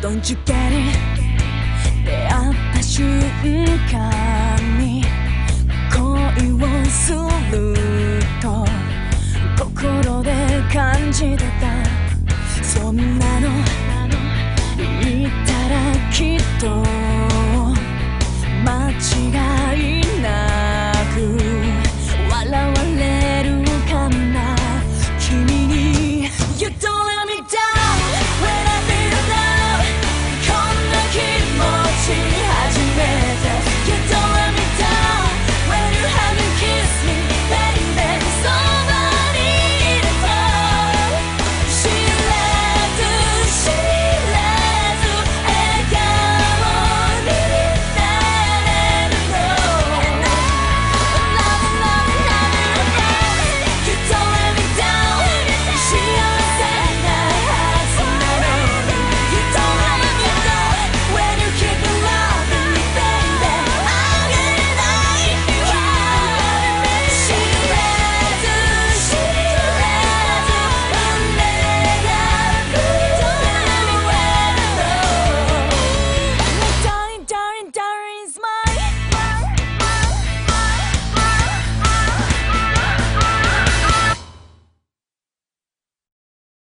Don't you get it? 出会った瞬間に恋をすると心で感じてた。そんなの言ったらきっと